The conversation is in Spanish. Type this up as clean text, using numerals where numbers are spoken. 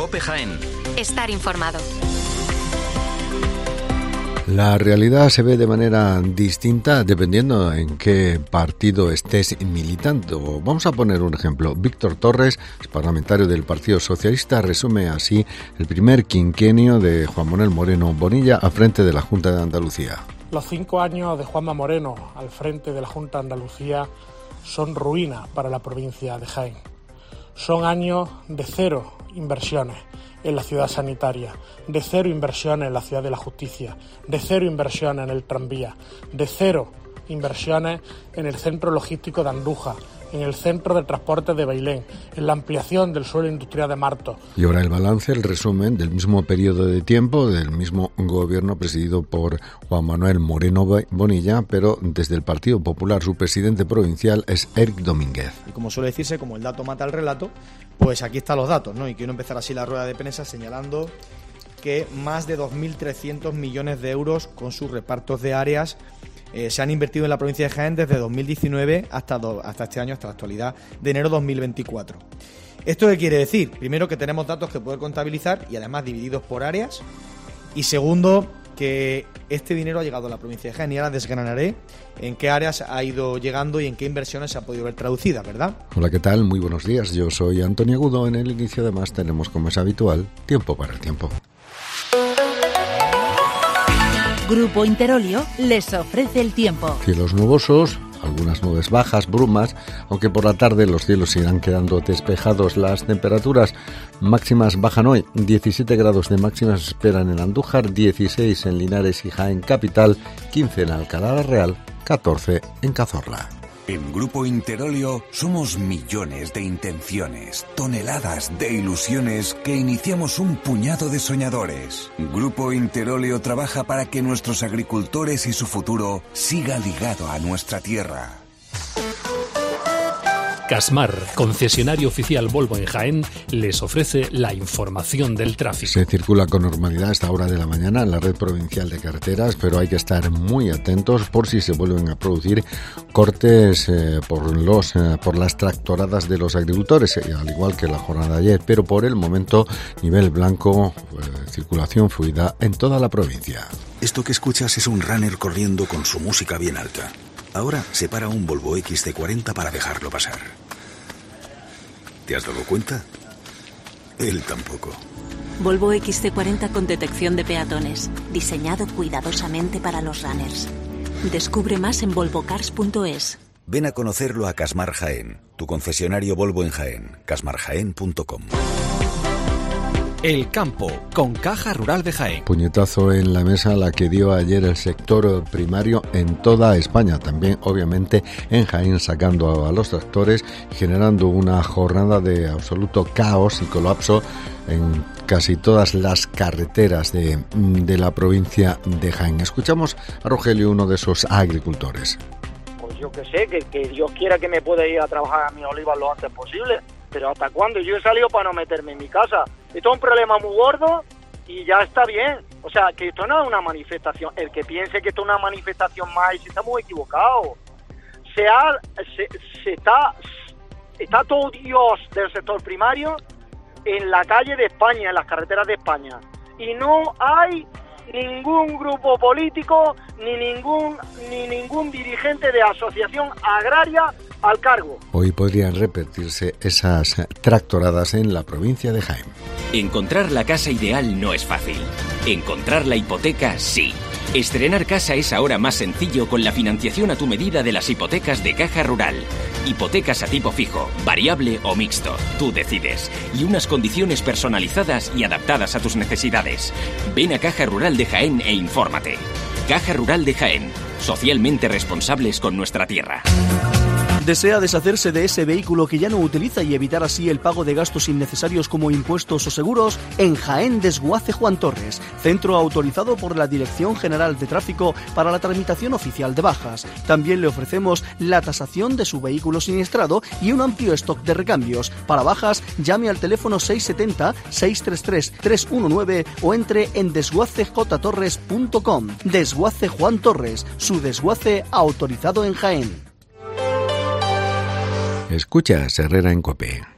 COPE Jaén. Estar informado. La realidad se ve de manera distinta dependiendo en qué partido estés militando. Vamos a poner un ejemplo. Víctor Torres, parlamentario del Partido Socialista, resume así el primer quinquenio de Juan Manuel Moreno Bonilla al frente de la Junta de Andalucía. Los 5 años de Juanma Moreno al frente de la Junta de Andalucía son ruina para la provincia de Jaén. Son años de cero inversiones en la ciudad sanitaria, de cero inversiones en la ciudad de la justicia, de cero inversiones en el tranvía, de cero inversiones en el centro logístico de Andújar, en el centro de transporte de Bailén, en la ampliación del suelo industrial de Martos. Y ahora el balance, el resumen del mismo periodo de tiempo del mismo gobierno presidido por Juan Manuel Moreno Bonilla, pero desde el Partido Popular su presidente provincial es Eric Domínguez. Y como suele decirse, como el dato mata al relato, pues aquí están los datos, ¿no? Y quiero empezar así la rueda de prensa señalando que más de 2.300 millones de euros con sus repartos de áreas se han invertido en la provincia de Jaén desde 2019 hasta este año, hasta la actualidad de enero 2024. ¿Esto qué quiere decir? Primero, que tenemos datos que poder contabilizar y además divididos por áreas. Y segundo, que este dinero ha llegado a la provincia de Jaén y ahora desgranaré en qué áreas ha ido llegando y en qué inversiones se ha podido ver traducida, ¿verdad? Hola, ¿qué tal? Muy buenos días. Yo soy Antonio Agudo. En el inicio además tenemos, como es habitual, tiempo para el tiempo. Grupo Interolio les ofrece el tiempo. Cielos nubosos, algunas nubes bajas, brumas, aunque por la tarde los cielos irán quedando despejados. Las temperaturas máximas bajan hoy. 17 grados de máximas se esperan en Andújar, 16 en Linares y Jaén capital, 15 en Alcalá la Real, 14 en Cazorla. En Grupo Interolio somos millones de intenciones, toneladas de ilusiones que iniciamos un puñado de soñadores. Grupo Interolio trabaja para que nuestros agricultores y su futuro siga ligado a nuestra tierra. Casmar, concesionario oficial Volvo en Jaén, les ofrece la información del tráfico. Se circula con normalidad a esta hora de la mañana en la red provincial de carreteras, pero hay que estar muy atentos por si se vuelven a producir cortes por las tractoradas de los agricultores, al igual que la jornada de ayer, pero por el momento nivel blanco, circulación fluida en toda la provincia. Esto que escuchas es un runner corriendo con su música bien alta. Ahora se para un Volvo XC40 para dejarlo pasar. ¿Te has dado cuenta? Él tampoco. Volvo XC40 con detección de peatones, diseñado cuidadosamente para los runners. Descubre más en volvocars.es. Ven a conocerlo a Casmar Jaén, tu concesionario Volvo en Jaén, casmarjaén.com. El campo, con Caja Rural de Jaén. Puñetazo en la mesa la que dio ayer el sector primario en toda España, también obviamente en Jaén, sacando a los tractores, generando una jornada de absoluto caos y colapso en casi todas las carreteras de la provincia de Jaén. Escuchamos a Rogelio, uno de esos agricultores. Pues yo que sé, que Dios quiera que me pueda ir a trabajar a mis olivas lo antes posible. Pero ¿hasta cuándo? Yo he salido para no meterme en mi casa. Esto es un problema muy gordo y ya está bien. O sea, que esto no es una manifestación. El que piense que esto es una manifestación más, está muy equivocado. Está todo Dios del sector primario en la calle de España, en las carreteras de España. Y no hay ningún grupo político ni ningún dirigente de asociación agraria al cargo. Hoy podrían repetirse esas tractoradas en la provincia de Jaén. Encontrar la casa ideal no es fácil. Encontrar la hipoteca, sí. Estrenar casa es ahora más sencillo con la financiación a tu medida de las hipotecas de Caja Rural. Hipotecas a tipo fijo, variable o mixto. Tú decides. Y unas condiciones personalizadas y adaptadas a tus necesidades. Ven a Caja Rural de Jaén e infórmate. Caja Rural de Jaén. Socialmente responsables con nuestra tierra. ¿Desea deshacerse de ese vehículo que ya no utiliza y evitar así el pago de gastos innecesarios como impuestos o seguros? En Jaén Desguace Juan Torres, centro autorizado por la Dirección General de Tráfico para la tramitación oficial de bajas. También le ofrecemos la tasación de su vehículo siniestrado y un amplio stock de recambios. Para bajas, llame al teléfono 670-633-319 o entre en desguacejtorres.com. Desguace Juan Torres, su desguace autorizado en Jaén. Escucha Herrera en COPE.